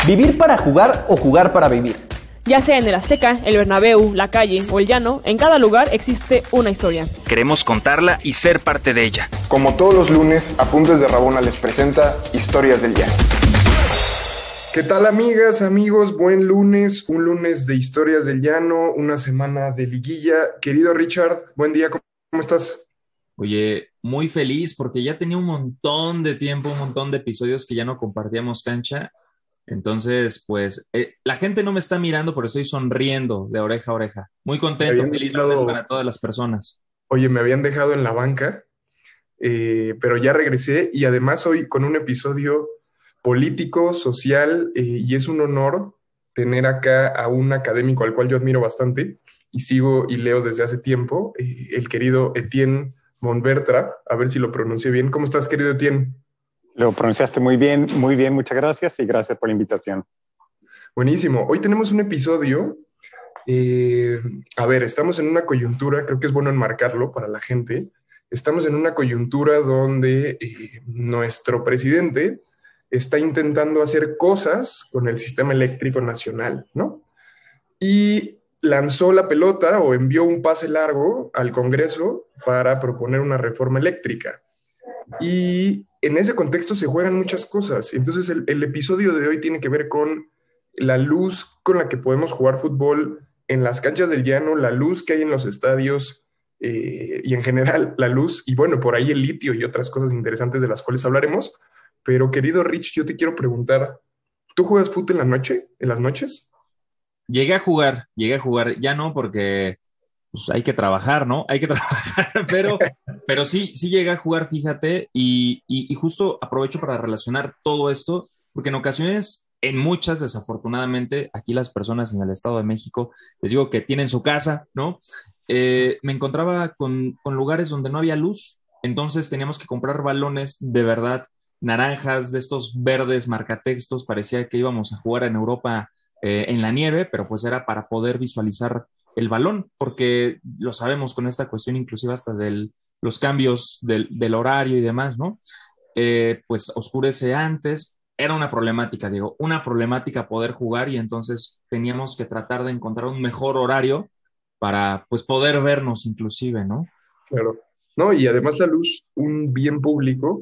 ¿Vivir para jugar o jugar para vivir? Ya sea en el Azteca, el Bernabéu, la calle o el llano, en cada lugar existe una historia. Queremos contarla y ser parte de ella. Como todos los lunes, Apuntes de Rabona les presenta Historias del Llano. ¿Qué tal, amigas, amigos? Buen lunes, un lunes de Historias del Llano, una semana de liguilla. Querido Richard, buen día, ¿cómo estás? Oye, muy feliz porque ya tenía un montón de tiempo, un montón de episodios que ya no compartíamos cancha. Entonces, pues, la gente no me está mirando, pero estoy sonriendo de oreja a oreja. Muy contento, feliz lunes para todas las personas. Oye, me habían dejado en la banca, pero ya regresé y además hoy con un episodio político, social, y es un honor tener acá a un académico al cual yo admiro bastante y sigo y leo desde hace tiempo, el querido Etienne Montbertra, a ver si lo pronuncié bien. ¿Cómo estás, querido Etienne? Lo pronunciaste muy bien, muchas gracias y gracias por la invitación. Buenísimo. Hoy tenemos un episodio, a ver, estamos en una coyuntura, creo que es bueno enmarcarlo para la gente, estamos en una coyuntura donde nuestro presidente está intentando hacer cosas con el sistema eléctrico nacional, ¿no? Y lanzó la pelota o envió un pase largo al Congreso para proponer una reforma eléctrica. Y en ese contexto se juegan muchas cosas. Entonces el episodio de hoy tiene que ver con la luz con la que podemos jugar fútbol en las canchas del llano, la luz que hay en los estadios y en general la luz, y bueno, por ahí el litio y otras cosas interesantes de las cuales hablaremos. Pero querido Rich, yo te quiero preguntar, ¿tú juegas fútbol en la noche, en las noches? Llegué a jugar, ya no porque pues, hay que trabajar, ¿no? Hay que trabajar, pero sí llegué a jugar, fíjate, y justo aprovecho para relacionar todo esto, porque en ocasiones, en muchas, desafortunadamente, aquí las personas en el Estado de México, les digo que tienen su casa, ¿no? Me encontraba con lugares donde no había luz, entonces teníamos que comprar balones de verdad naranjas, de estos verdes marcatextos, parecía que íbamos a jugar en Europa en la nieve, pero pues era para poder visualizar el balón, porque lo sabemos con esta cuestión inclusive hasta de los cambios del horario y demás, ¿no? Pues oscurece antes, era una problemática, Diego, una problemática poder jugar y entonces teníamos que tratar de encontrar un mejor horario para pues poder vernos inclusive, ¿no? Claro. No, y además la luz, un bien público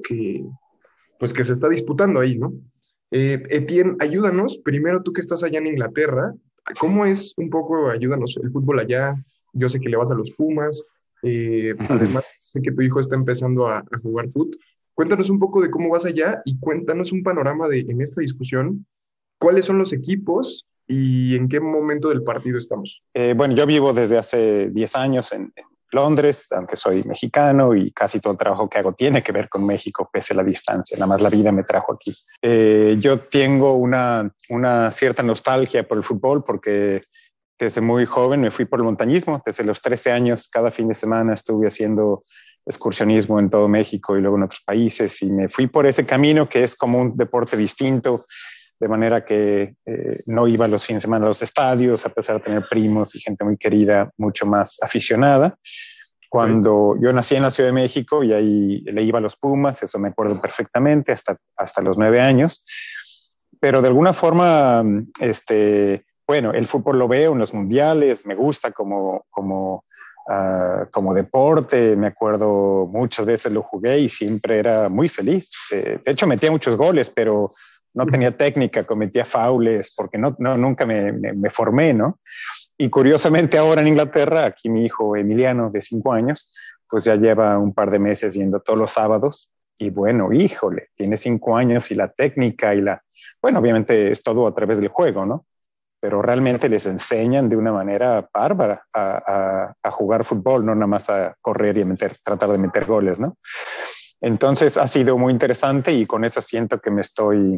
pues que se está disputando ahí, ¿no? Etienne, ayúdanos, primero tú que estás allá en Inglaterra, ¿cómo es un poco, ayúdanos, el fútbol allá? Yo sé que le vas a los Pumas, además sé que tu hijo está empezando a jugar fútbol. Cuéntanos un poco de cómo vas allá y cuéntanos un panorama en esta discusión, cuáles son los equipos y en qué momento del partido estamos. Bueno, yo vivo desde hace 10 años en Londres, aunque soy mexicano y casi todo el trabajo que hago tiene que ver con México, pese a la distancia, nada más la vida me trajo aquí. Yo tengo una cierta nostalgia por el fútbol porque desde muy joven me fui por el montañismo, desde los 13 años cada fin de semana estuve haciendo excursionismo en todo México y luego en otros países y me fui por ese camino que es como un deporte distinto, de manera que no iba los fines de semana a los estadios, a pesar de tener primos y gente muy querida, mucho más aficionada. Cuando yo nací en la Ciudad de México y ahí le iba a los Pumas, eso me acuerdo perfectamente, hasta los 9 años. Pero de alguna forma, bueno, el fútbol lo veo en los mundiales, me gusta como deporte, me acuerdo muchas veces lo jugué y siempre era muy feliz. De hecho, metía muchos goles, pero no tenía técnica, cometía faules, porque nunca me formé, ¿no? Y curiosamente ahora en Inglaterra, aquí mi hijo Emiliano, de 5 años, pues ya lleva un par de meses yendo todos los sábados, y bueno, híjole, tiene 5 años y la técnica bueno, obviamente es todo a través del juego, ¿no? Pero realmente les enseñan de una manera bárbara a jugar fútbol, no nada más a correr y tratar de meter goles, ¿no? Entonces ha sido muy interesante y con eso siento que me estoy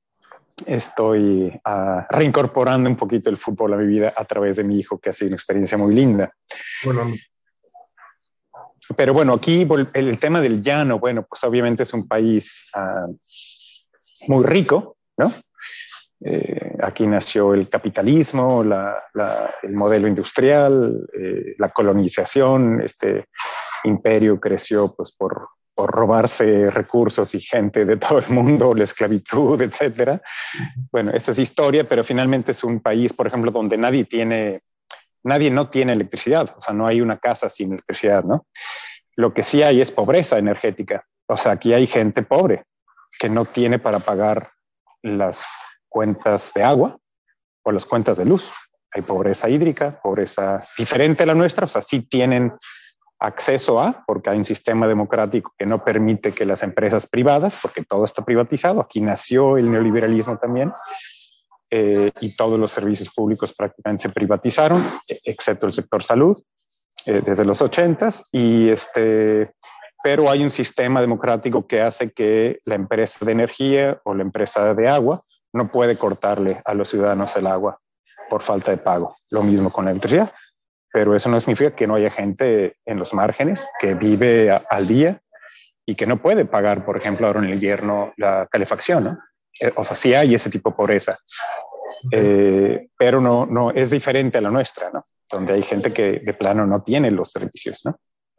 reincorporando un poquito el fútbol a mi vida a través de mi hijo, que ha sido una experiencia muy linda. Bueno, pero bueno, aquí el tema del llano, bueno, pues obviamente es un país muy rico, ¿no? Aquí nació el capitalismo, el modelo industrial, la colonización, este imperio creció pues por por robarse recursos y gente de todo el mundo, la esclavitud, etcétera. Bueno, esa es historia, pero finalmente es un país, por ejemplo, donde nadie no tiene electricidad, o sea, no hay una casa sin electricidad, ¿no? Lo que sí hay es pobreza energética, o sea, aquí hay gente pobre que no tiene para pagar las cuentas de agua o las cuentas de luz. Hay pobreza hídrica, pobreza diferente a la nuestra, o sea, sí tienen acceso a, porque hay un sistema democrático que no permite que las empresas privadas, porque todo está privatizado, aquí nació el neoliberalismo también, y todos los servicios públicos prácticamente se privatizaron, excepto el sector salud, desde los 80s, pero hay un sistema democrático que hace que la empresa de energía o la empresa de agua no puede cortarle a los ciudadanos el agua por falta de pago. Lo mismo con la electricidad, pero eso no significa que no haya gente en los márgenes que vive al día y que no puede pagar, por ejemplo, ahora en el invierno la calefacción, ¿no? O sea, sí hay ese tipo de pobreza, pero no es diferente a la nuestra, ¿no? Donde hay gente que de plano no tiene los servicios, ¿no?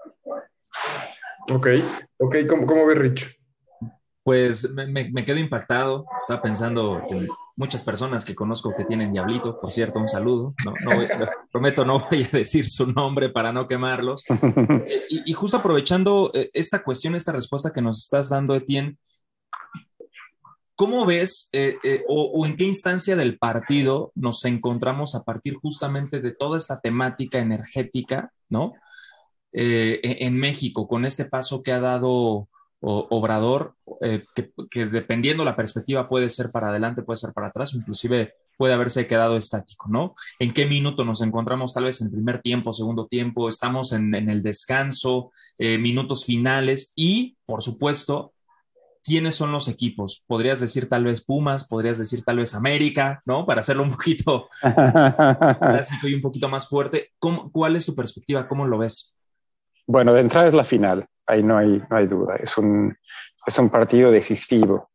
Ok, ¿cómo ves, Rich? Pues me quedo impactado. Estaba pensando en muchas personas que conozco que tienen diablito. Por cierto, un saludo. Prometo no voy a decir su nombre para no quemarlos. Y justo aprovechando esta cuestión, esta respuesta que nos estás dando, Etienne, ¿cómo ves o en qué instancia del partido nos encontramos a partir justamente de toda esta temática energética, ¿no? En México, con este paso que ha dado Obrador, que dependiendo la perspectiva puede ser para adelante, puede ser para atrás, inclusive puede haberse quedado estático, ¿no? ¿En qué minuto nos encontramos? Tal vez en primer tiempo, segundo tiempo, estamos en el descanso, minutos finales y, por supuesto, ¿quiénes son los equipos? Podrías decir tal vez Pumas, podrías decir tal vez América, ¿no? Para hacerlo un poquito clásico y un poquito más fuerte. ¿Cuál es tu perspectiva? ¿Cómo lo ves? Bueno, de entrada es la final, ahí no hay duda, es un partido decisivo.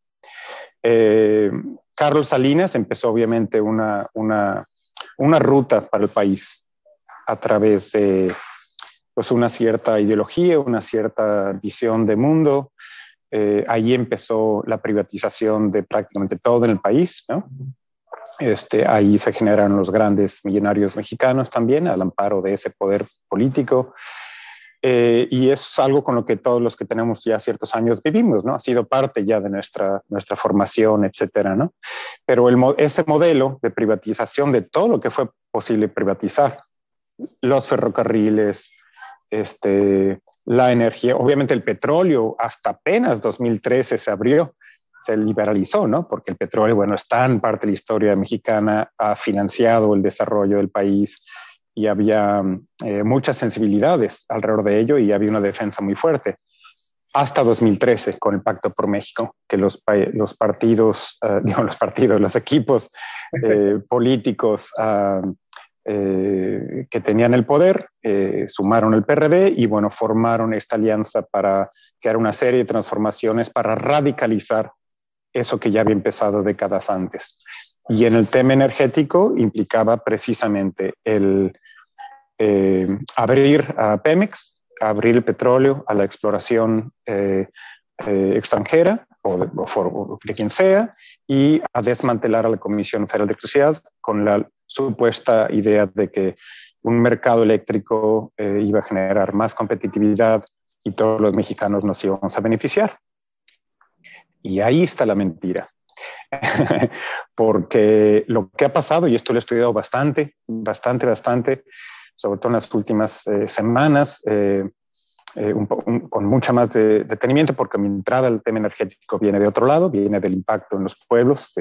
Carlos Salinas empezó obviamente una ruta para el país a través de pues, una cierta ideología, una cierta visión de mundo. Ahí empezó la privatización de prácticamente todo en el país, ¿no? Ahí se generaron los grandes millonarios mexicanos también, al amparo de ese poder político. Y es algo con lo que todos los que tenemos ya ciertos años vivimos, ¿no? Ha sido parte ya de nuestra formación, etcétera, ¿no? Pero ese modelo de privatización de todo lo que fue posible privatizar, los ferrocarriles, la energía, obviamente el petróleo, hasta apenas 2013 se abrió, se liberalizó, ¿no? Porque el petróleo, bueno, es tan parte de la historia mexicana, ha financiado el desarrollo del país, y había muchas sensibilidades alrededor de ello y había una defensa muy fuerte. Hasta 2013, con el Pacto por México, que los equipos políticos que tenían el poder sumaron el PRD y, bueno, formaron esta alianza para crear una serie de transformaciones para radicalizar eso que ya había empezado décadas antes. Y en el tema energético implicaba precisamente el abrir a Pemex, abrir el petróleo a la exploración extranjera o de quien sea, y a desmantelar a la Comisión Federal de Electricidad con la supuesta idea de que un mercado eléctrico iba a generar más competitividad y todos los mexicanos nos íbamos a beneficiar. Y ahí está la mentira. Porque lo que ha pasado, y esto lo he estudiado bastante, sobre todo en las últimas semanas, con mucha más detenimiento, porque mi entrada al tema energético viene de otro lado, viene del impacto en los pueblos,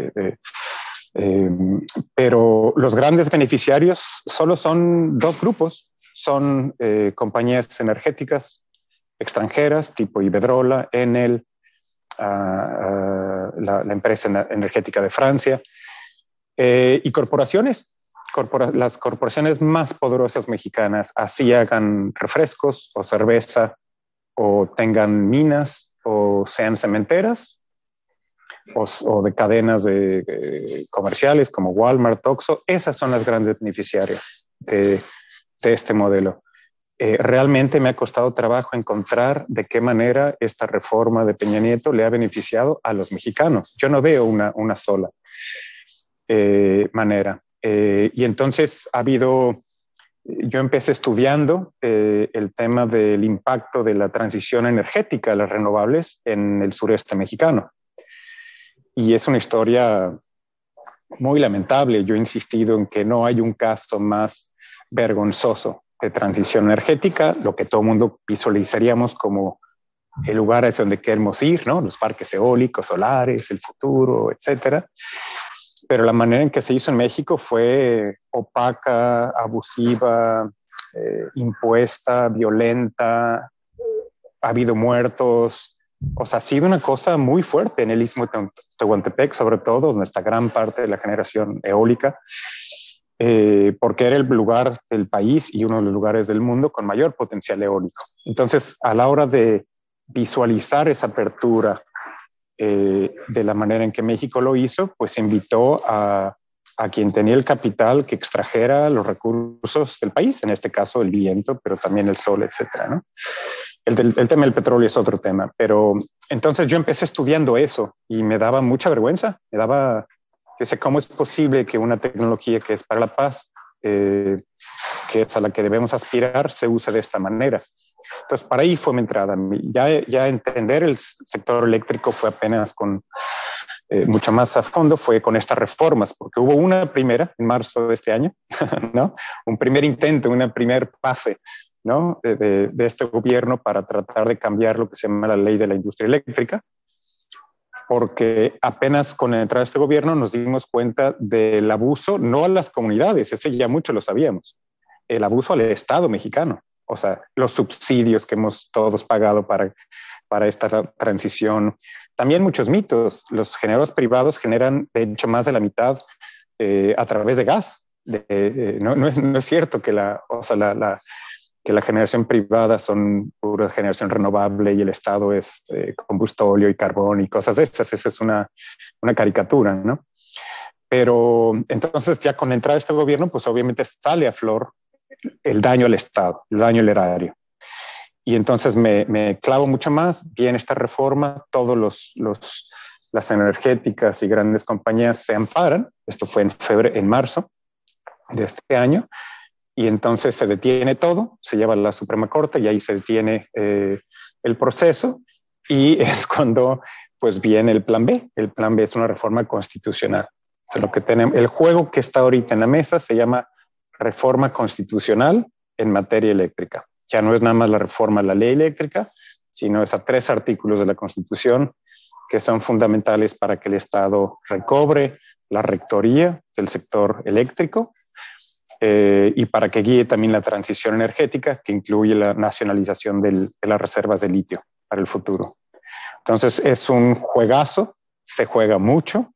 pero los grandes beneficiarios solo son dos grupos, son compañías energéticas extranjeras tipo Iberdrola, Enel, la empresa energética de Francia, y corporaciones, las corporaciones más poderosas mexicanas, así hagan refrescos o cerveza o tengan minas o sean cementeras o de cadenas comerciales como Walmart, Oxxo, esas son las grandes beneficiarias de este modelo. realmente me ha costado trabajo encontrar de qué manera esta reforma de Peña Nieto le ha beneficiado a los mexicanos. Yo no veo una sola manera. Y entonces yo empecé estudiando el tema del impacto de la transición energética de las renovables en el sureste mexicano. Y es una historia muy lamentable. Yo he insistido en que no hay un caso más vergonzoso de transición energética, lo que todo el mundo visualizaríamos como el lugar hacia donde queremos ir, ¿no? Los parques eólicos, solares, el futuro, etcétera. Pero la manera en que se hizo en México fue opaca, abusiva, impuesta, violenta, ha habido muertos. O sea, ha sido una cosa muy fuerte en el Istmo de Tehuantepec, sobre todo, donde está gran parte de la generación eólica, porque era el lugar del país y uno de los lugares del mundo con mayor potencial eólico. Entonces, a la hora de visualizar esa apertura de la manera en que México lo hizo, pues invitó a quien tenía el capital que extrajera los recursos del país, en este caso el viento, pero también el sol, etcétera, ¿no? El tema del petróleo es otro tema, pero entonces yo empecé estudiando eso y me daba mucha vergüenza, yo sé cómo es posible que una tecnología que es para la paz, que es a la que debemos aspirar, se use de esta manera. Entonces, para ahí fue mi entrada. Ya entender el sector eléctrico fue apenas mucho más a fondo, fue con estas reformas, porque hubo una primera en marzo de este año, ¿no? Un primer intento, una primer fase, ¿no? de este gobierno para tratar de cambiar lo que se llama la ley de la industria eléctrica, porque apenas con la entrada de este gobierno nos dimos cuenta del abuso, no a las comunidades, ese ya mucho lo sabíamos, el abuso al Estado mexicano, o sea, los subsidios que hemos todos pagado para esta transición. También muchos mitos, los generadores privados generan de hecho más de la mitad a través de gas. No es cierto que que la generación privada son pura generación renovable y el Estado es combustóleo y carbón y cosas de esas. Esa es una caricatura, ¿no? Pero entonces ya con la entrada de este gobierno, pues obviamente sale a flor el daño al Estado, el daño al erario. Y entonces me clavo mucho más. Viene esta reforma, las energéticas y grandes compañías se amparan. Esto fue en marzo de este año. Y entonces se detiene todo, se lleva a la Suprema Corte y ahí se detiene el proceso y es cuando pues viene el plan B. El plan B es una reforma constitucional. O sea, el juego que está ahorita en la mesa se llama reforma constitucional en materia eléctrica. Ya no es nada más la reforma a la ley eléctrica, sino es a 3 artículos de la Constitución que son fundamentales para que el Estado recobre la rectoría del sector eléctrico, y para que guíe también la transición energética, que incluye la nacionalización de las reservas de litio para el futuro. Entonces es un juegazo, se juega mucho,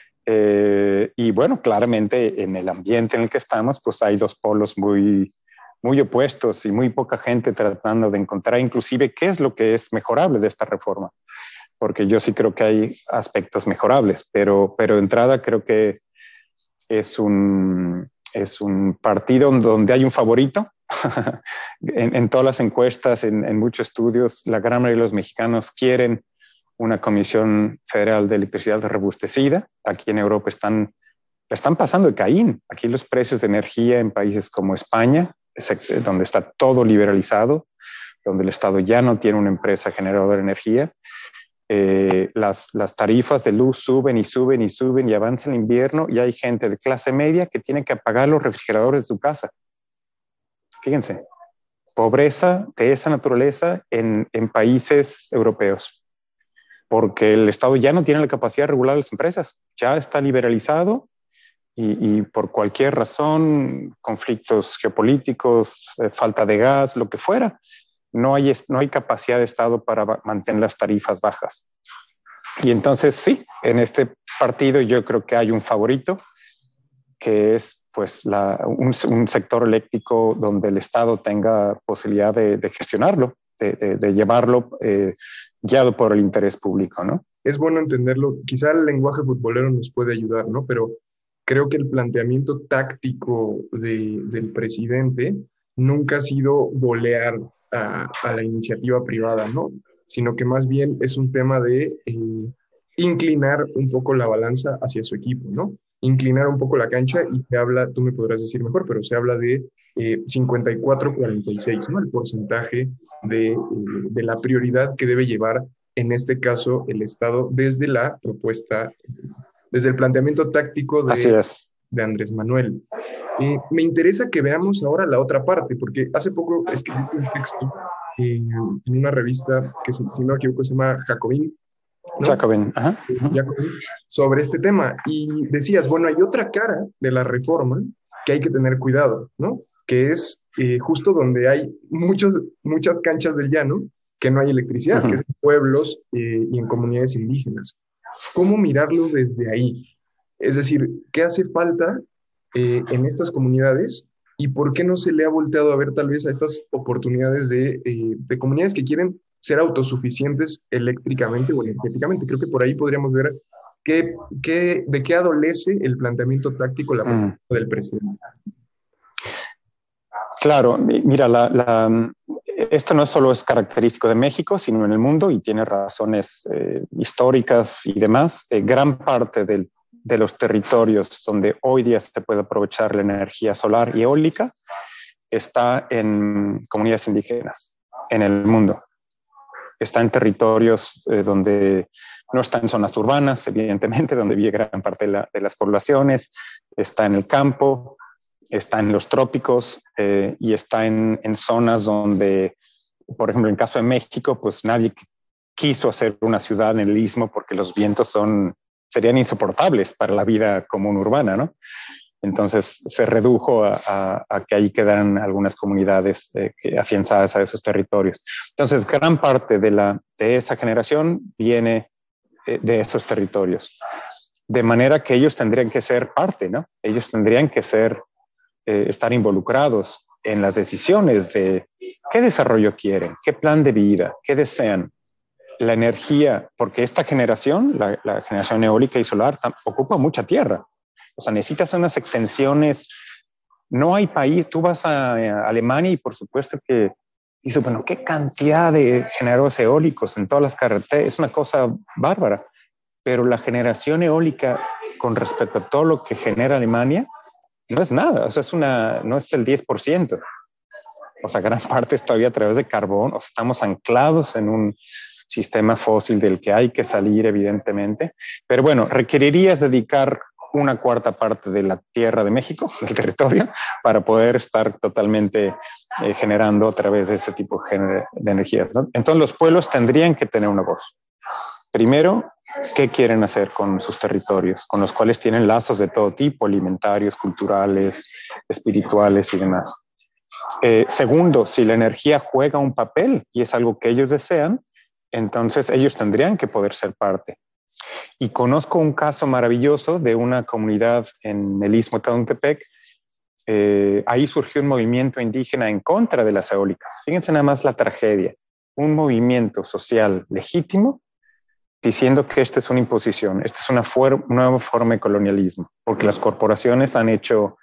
y bueno, claramente en el ambiente en el que estamos, pues hay 2 polos muy, muy opuestos y muy poca gente tratando de encontrar inclusive qué es lo que es mejorable de esta reforma, porque yo sí creo que hay aspectos mejorables, pero de entrada creo que es un partido donde hay un favorito. en todas las encuestas, en muchos estudios, la gran mayoría de los mexicanos quieren una Comisión Federal de Electricidad robustecida. Aquí en Europa están pasando de Caín. Aquí los precios de energía en países como España, donde está todo liberalizado, donde el Estado ya no tiene una empresa generadora de energía, las tarifas de luz suben y suben y suben y avanza el invierno y hay gente de clase media que tiene que apagar los refrigeradores de su casa. Fíjense, pobreza de esa naturaleza en países europeos, porque el Estado ya no tiene la capacidad de regular las empresas, ya está liberalizado y por cualquier razón, conflictos geopolíticos, falta de gas, lo que fuera, no hay capacidad de Estado para mantener las tarifas bajas. Y entonces sí, en este partido yo creo que hay un favorito, que es pues un sector eléctrico donde el Estado tenga posibilidad de gestionarlo, de llevarlo guiado por el interés público, ¿no? Es bueno entenderlo. Quizá el lenguaje futbolero nos puede ayudar, ¿no? Pero creo que el planteamiento táctico del presidente nunca ha sido volear a la iniciativa privada, ¿no? Sino que más bien es un tema de inclinar un poco la balanza hacia su equipo, ¿no? Inclinar un poco la cancha y se habla, tú me podrás decir mejor, pero se habla de 54-46, ¿no? El porcentaje de la prioridad que debe llevar, en este caso, el Estado desde la propuesta, desde el planteamiento táctico de Andrés Manuel. Me interesa que veamos ahora la otra parte, porque hace poco escribí un texto en una revista que, si no me equivoco, se llama Jacobin, ¿no? Jacobin, ajá. Jacobin, sobre este tema. Y decías, bueno, hay otra cara de la reforma que hay que tener cuidado, ¿no? Que es justo donde hay muchas canchas del llano que no hay electricidad, que es en pueblos y en comunidades indígenas. ¿Cómo mirarlo desde ahí? Es decir, ¿qué hace falta en estas comunidades y por qué no se le ha volteado a ver tal vez a estas oportunidades de comunidades que quieren ser autosuficientes eléctricamente o energéticamente? Creo que por ahí podríamos ver de qué adolece el planteamiento táctico del presidente. Claro, mira, esto no solo es característico de México, sino en el mundo, y tiene razones históricas y demás. Gran parte de los territorios donde hoy día se puede aprovechar la energía solar y eólica está en comunidades indígenas en el mundo. Está en territorios donde no está en zonas urbanas, evidentemente, donde vive gran parte de las poblaciones, está en el campo, está en los trópicos y está en zonas donde, por ejemplo, en el caso de México, pues nadie quiso hacer una ciudad en el istmo porque los vientos serían insoportables para la vida común urbana, ¿no? Entonces se redujo a que ahí quedaran algunas comunidades afianzadas a esos territorios. Entonces gran parte de esa generación viene de esos territorios. De manera que ellos tendrían que ser parte, ¿no? Ellos tendrían que estar involucrados en las decisiones de qué desarrollo quieren, qué plan de vida, qué desean. La energía, porque esta generación, la generación eólica y solar, ocupa mucha tierra. O sea, necesitas unas extensiones. No hay país, tú vas a Alemania y por supuesto que dices, bueno, qué cantidad de generadores eólicos en todas las carreteras, es una cosa bárbara. Pero la generación eólica con respecto a todo lo que genera Alemania no es nada, o sea, no es el 10%. O sea, gran parte es todavía a través de carbón, o sea, estamos anclados en un sistema fósil del que hay que salir, evidentemente. Pero bueno, requerirías dedicar una cuarta parte de la tierra de México, del territorio, para poder estar totalmente generando a través de ese tipo de energías, ¿no? Entonces los pueblos tendrían que tener una voz. Primero, ¿qué quieren hacer con sus territorios, con los cuales tienen lazos de todo tipo, alimentarios, culturales, espirituales y demás? Segundo, si la energía juega un papel y es algo que ellos desean, entonces ellos tendrían que poder ser parte. Y conozco un caso maravilloso de una comunidad en el Istmo de Tehuantepec. Ahí surgió un movimiento indígena en contra de las eólicas. Fíjense nada más la tragedia. Un movimiento social legítimo diciendo que esta es una imposición, esta es una nueva forma de colonialismo, porque las corporaciones han hecho,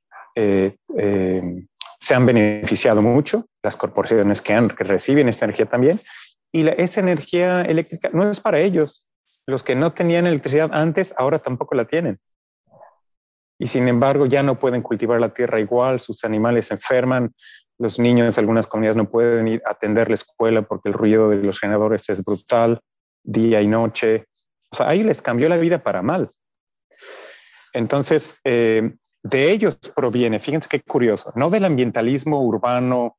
se han beneficiado mucho, las corporaciones que reciben esta energía también, y esa energía eléctrica no es para ellos. Los que no tenían electricidad antes, ahora tampoco la tienen. Y sin embargo, ya no pueden cultivar la tierra igual, sus animales se enferman, los niños de algunas comunidades no pueden ir a atender la escuela porque el ruido de los generadores es brutal, día y noche. O sea, ahí les cambió la vida para mal. Entonces, de ellos proviene, fíjense qué curioso, no del ambientalismo urbano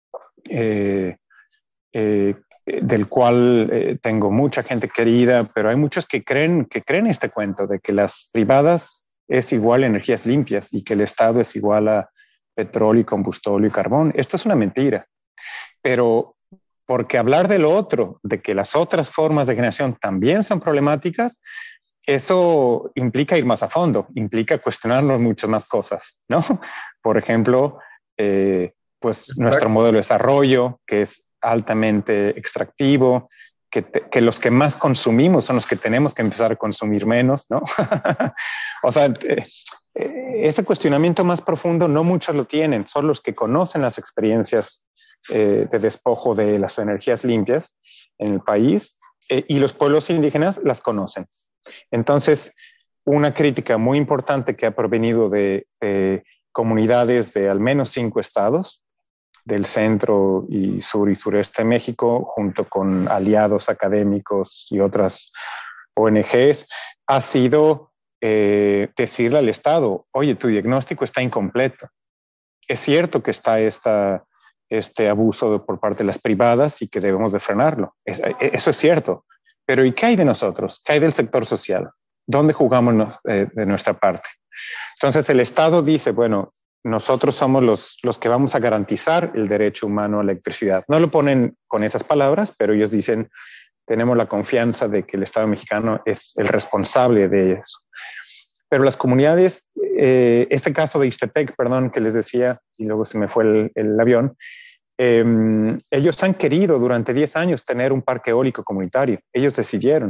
del cual tengo mucha gente querida, pero hay muchos que creen este cuento de que las privadas es igual a energías limpias y que el Estado es igual a petróleo y combustible y carbón. Esto es una mentira. Pero porque hablar de lo otro, de que las otras formas de generación también son problemáticas, eso implica ir más a fondo, implica cuestionarnos muchas más cosas, ¿no? Por ejemplo, pues nuestro modelo de desarrollo, que es altamente extractivo, que los que más consumimos son los que tenemos que empezar a consumir menos, ¿no? O sea, ese cuestionamiento más profundo no muchos lo tienen, son los que conocen las experiencias de despojo de las energías limpias en el país, y los pueblos indígenas las conocen. Entonces, una crítica muy importante que ha provenido de comunidades de al menos 5 estados, del centro y sur y sureste de México, junto con aliados académicos y otras ONGs, ha sido decirle al Estado, oye, tu diagnóstico está incompleto. Es cierto que está este abuso por parte de las privadas y que debemos de frenarlo. Eso es cierto. Pero ¿y qué hay de nosotros? ¿Qué hay del sector social? ¿Dónde jugamos de nuestra parte? Entonces el Estado dice, bueno, nosotros somos los que vamos a garantizar el derecho humano a la electricidad. No lo ponen con esas palabras, pero ellos dicen, tenemos la confianza de que el Estado mexicano es el responsable de eso. Pero las comunidades, este caso de Ixtepec, perdón, que les decía, y luego se me fue el avión, ellos han querido durante 10 años tener un parque eólico comunitario. Ellos decidieron.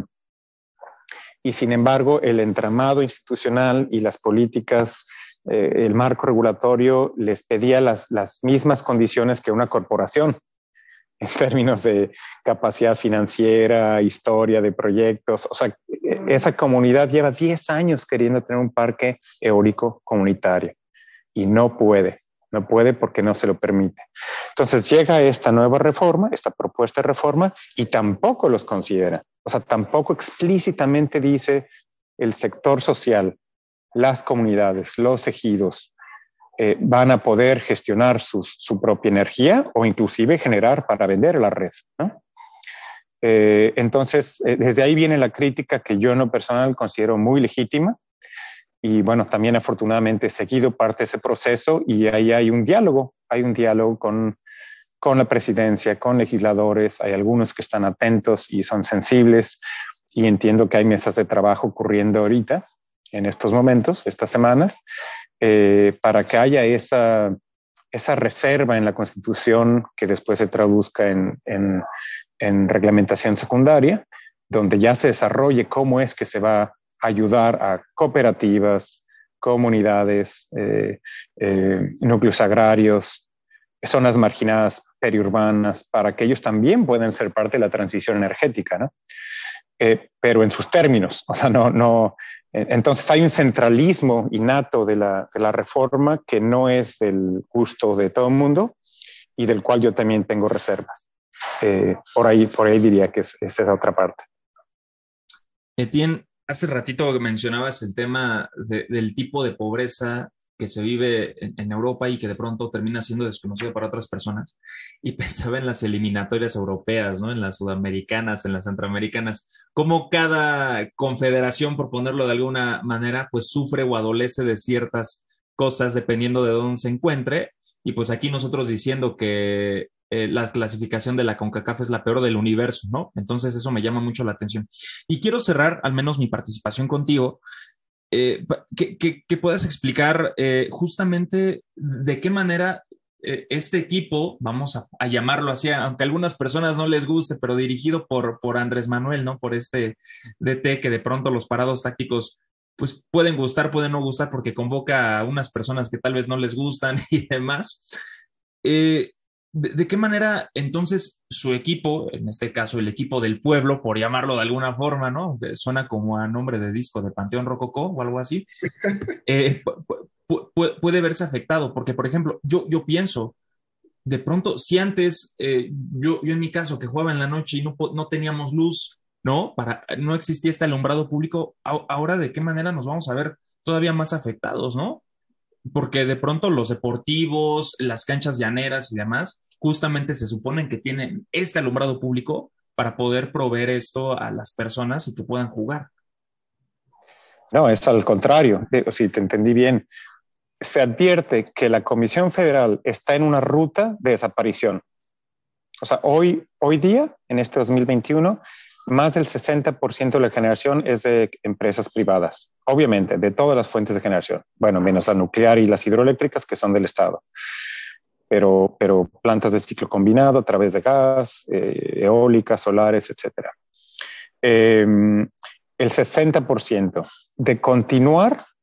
Y sin embargo, el entramado institucional y las políticas, el marco regulatorio les pedía las mismas condiciones que una corporación en términos de capacidad financiera, historia de proyectos. O sea, esa comunidad lleva 10 años queriendo tener un parque eólico comunitario y no puede porque no se lo permite. Entonces llega esta nueva reforma, esta propuesta de reforma, y tampoco los considera. O sea, tampoco explícitamente dice el sector social, las comunidades, los ejidos, van a poder gestionar su propia energía o inclusive generar para vender a la red, ¿no? Entonces, desde ahí viene la crítica que yo en lo personal considero muy legítima. Y bueno, también afortunadamente he seguido parte de ese proceso y ahí hay un diálogo con la presidencia, con legisladores. Hay algunos que están atentos y son sensibles, y entiendo que hay mesas de trabajo ocurriendo ahorita, en estos momentos, estas semanas, para que haya esa reserva en la Constitución que después se traduzca en reglamentación secundaria, donde ya se desarrolle cómo es que se va a ayudar a cooperativas, comunidades, núcleos agrarios, zonas marginadas periurbanas, para que ellos también puedan ser parte de la transición energética, ¿no? Pero en sus términos, o sea, entonces hay un centralismo innato de la reforma que no es del gusto de todo el mundo y del cual yo también tengo reservas. Por ahí diría que es esa otra parte. Etienne, hace ratito mencionabas el tema del tipo de pobreza que se vive en Europa y que de pronto termina siendo desconocido para otras personas. Y pensaba en las eliminatorias europeas, ¿no? En las sudamericanas, en las centroamericanas, cómo cada confederación, por ponerlo de alguna manera, pues sufre o adolece de ciertas cosas dependiendo de dónde se encuentre. Y pues aquí nosotros diciendo que la clasificación de la CONCACAF es la peor del universo, ¿no? Entonces eso me llama mucho la atención. Y quiero cerrar al menos mi participación contigo, que puedas explicar justamente de qué manera este equipo, vamos a llamarlo así, aunque a algunas personas no les guste, pero dirigido por Andrés Manuel, ¿no? Por este DT que de pronto los parados tácticos pues pueden gustar, pueden no gustar porque convoca a unas personas que tal vez no les gustan y demás. ¿De qué manera entonces su equipo, en este caso el equipo del pueblo, por llamarlo de alguna forma, ¿no? Suena como a nombre de disco de Panteón Rococó o algo así, puede verse afectado? Porque, por ejemplo, yo pienso, de pronto, si antes, yo en mi caso, que jugaba en la noche y no teníamos luz, ¿no? No existía este alumbrado público, ahora ¿de qué manera nos vamos a ver todavía más afectados, ¿no? Porque de pronto los deportivos, las canchas llaneras y demás, justamente se suponen que tienen este alumbrado público para poder proveer esto a las personas y que puedan jugar. No, es al contrario. Si te entendí bien, se advierte que la Comisión Federal está en una ruta de desaparición. O sea, hoy día, en este 2021, más del 60% de la generación es de empresas privadas. Obviamente, de todas las fuentes de generación. Bueno, menos la nuclear y las hidroeléctricas, que son del Estado. Pero plantas de ciclo combinado a través de gas, eólicas, solares, etc. El 60% de continuar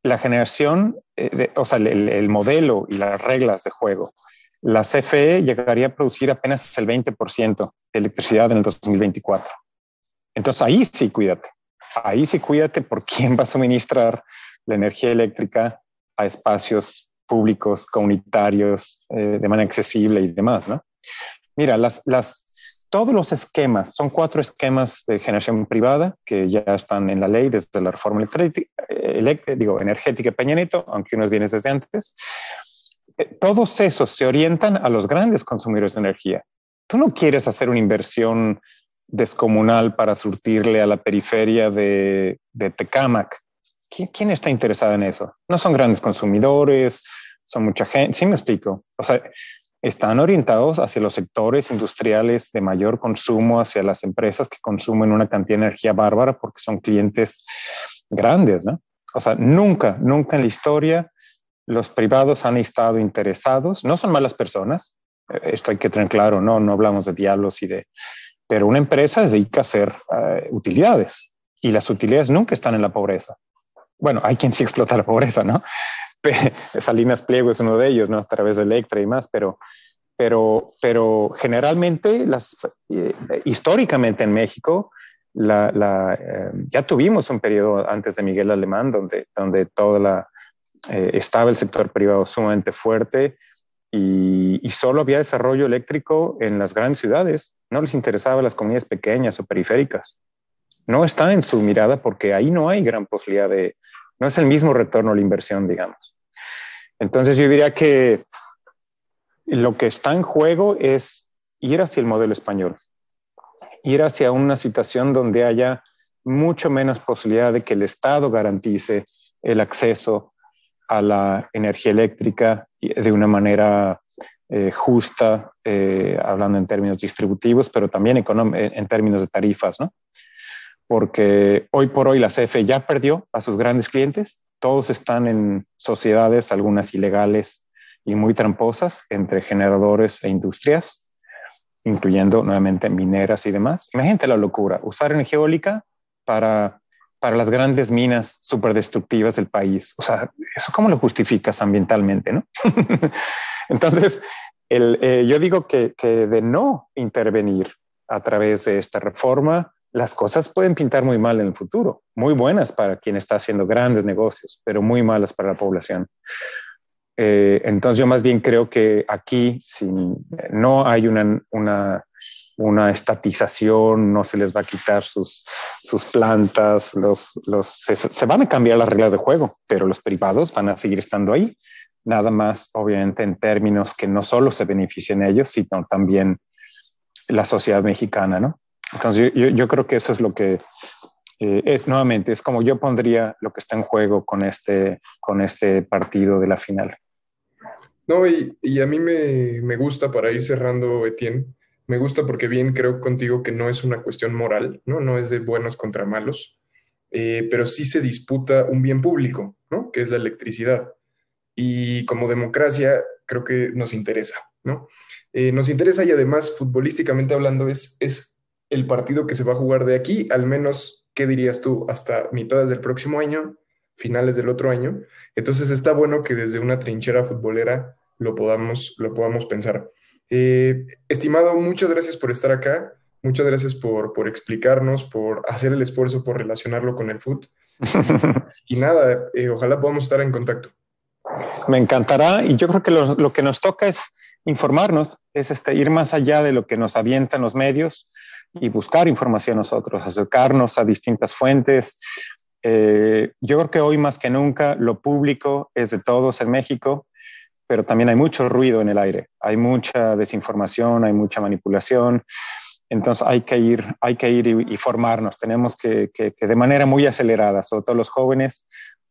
la generación, o sea, el modelo y las reglas de juego, la CFE llegaría a producir apenas el 20% de electricidad en el 2024. Entonces ahí sí cuídate por quién va a suministrar la energía eléctrica a espacios públicos, comunitarios, de manera accesible y demás, ¿no? Mira, todos los esquemas, son 4 esquemas de generación privada que ya están en la ley desde la reforma energética de Peña Nieto, aunque unos vienen desde antes. Todos esos se orientan a los grandes consumidores de energía. Tú no quieres hacer una inversión descomunal para surtirle a la periferia de Tecámac. ¿Quién está interesado en eso? No son grandes consumidores, son mucha gente. ¿Sí me explico? O sea, están orientados hacia los sectores industriales de mayor consumo, hacia las empresas que consumen una cantidad de energía bárbara porque son clientes grandes, ¿no? O sea, nunca en la historia los privados han estado interesados. No son malas personas, esto hay que tener claro, no hablamos de diablos pero una empresa se dedica a hacer utilidades y las utilidades nunca están en la pobreza. Bueno, hay quien sí explota la pobreza, ¿no? Salinas Pliego es uno de ellos, ¿no? A través de Electra y más, pero generalmente, históricamente en México, ya tuvimos un periodo antes de Miguel Alemán donde estaba el sector privado sumamente fuerte y solo había desarrollo eléctrico en las grandes ciudades. No les interesaba las comunidades pequeñas o periféricas. No está en su mirada porque ahí no hay gran posibilidad no es el mismo retorno a la inversión, digamos. Entonces yo diría que lo que está en juego es ir hacia el modelo español, ir hacia una situación donde haya mucho menos posibilidad de que el Estado garantice el acceso a la energía eléctrica de una manera justa, hablando en términos distributivos, pero también en términos de tarifas, ¿no? Porque hoy por hoy la CFE ya perdió a sus grandes clientes, todos están en sociedades, algunas ilegales y muy tramposas, entre generadores e industrias, incluyendo nuevamente mineras y demás. Imagínate la locura, usar energía eólica para las grandes minas súper destructivas del país. O sea, ¿eso cómo lo justificas ambientalmente, no? Entonces, yo digo que de no intervenir a través de esta reforma, las cosas pueden pintar muy mal en el futuro, muy buenas para quien está haciendo grandes negocios, pero muy malas para la población. Entonces yo más bien creo que aquí no hay una estatización, no se les va a quitar sus plantas, se van a cambiar las reglas de juego, pero los privados van a seguir estando ahí, nada más obviamente en términos que no solo se beneficien ellos, sino también la sociedad mexicana, ¿no? Entonces yo creo que eso es lo que nuevamente, es como yo pondría lo que está en juego con este partido de la final. No, y a mí me gusta, para ir cerrando, Etienne, me gusta porque bien creo contigo que no es una cuestión moral, ¿no? No es de buenos contra malos, pero sí se disputa un bien público, ¿no? Que es la electricidad. Y como democracia creo que nos interesa, ¿no? Nos interesa y además futbolísticamente hablando es el partido que se va a jugar de aquí, al menos, ¿qué dirías tú? Hasta mitades del próximo año, finales del otro año. Entonces está bueno que desde una trinchera futbolera lo podamos pensar. Estimado, muchas gracias por estar acá, muchas gracias por explicarnos, por hacer el esfuerzo por relacionarlo con el fútbol. Y nada, ojalá podamos estar en contacto. Me encantará, y yo creo que lo que nos toca es informarnos, es ir más allá de lo que nos avientan los medios y buscar información nosotros, acercarnos a distintas fuentes. Yo creo que hoy más que nunca lo público es de todos en México, pero también hay mucho ruido en el aire, hay mucha desinformación, hay mucha manipulación. Entonces hay que ir y formarnos. Tenemos que de manera muy acelerada, sobre todo los jóvenes.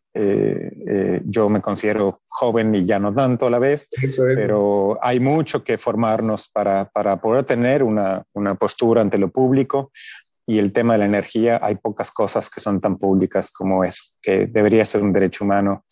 Yo me considero joven y ya no tanto a la vez, pero hay mucho que formarnos para poder tener una postura ante lo público. Y el tema de la energía, hay pocas cosas que son tan públicas como eso, que debería ser un derecho humano,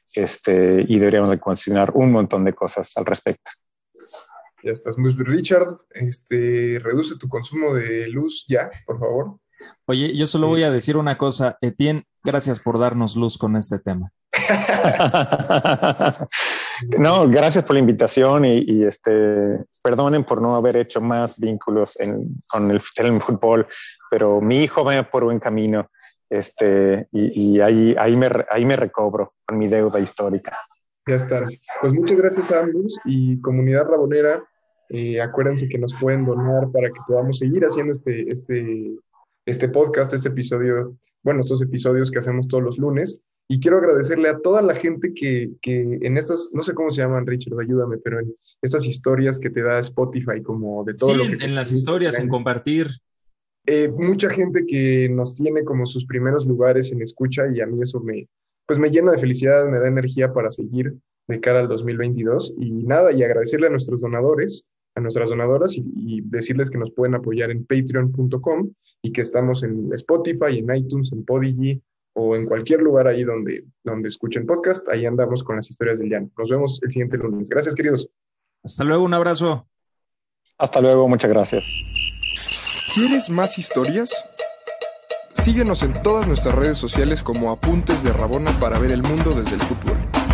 y deberíamos de considerar un montón de cosas al respecto. Ya estás muy bien, Richard. Reduce tu consumo de luz ya, por favor. Oye, yo solo voy a decir una cosa. Etienne, gracias por darnos luz con este tema. No, gracias por la invitación y perdonen por no haber hecho más vínculos con el fútbol, pero mi hijo va por buen camino y ahí me recobro con mi deuda histórica. Ya está. Pues muchas gracias a ambos y comunidad rabonera, acuérdense que nos pueden donar para que podamos seguir haciendo este podcast, este episodio, bueno, estos episodios que hacemos todos los lunes. Y quiero agradecerle a toda la gente que en estas, no sé cómo se llaman, Richard, ayúdame, pero en estas historias que te da Spotify, como de todo sí, lo que... en las historias, en compartir. Mucha gente que nos tiene como sus primeros lugares en escucha y a mí eso me llena de felicidad, me da energía para seguir de cara al 2022. Y nada, y agradecerle a nuestros donadores, a nuestras donadoras y decirles que nos pueden apoyar en patreon.com y que estamos en Spotify, en iTunes, en Podigy, o en cualquier lugar ahí donde escuchen podcast, ahí andamos con las historias del llano. Nos vemos el siguiente lunes. Gracias, queridos. Hasta luego, un abrazo. Hasta luego, muchas gracias. ¿Quieres más historias? Síguenos en todas nuestras redes sociales como Apuntes de Rabona para ver el mundo desde el fútbol.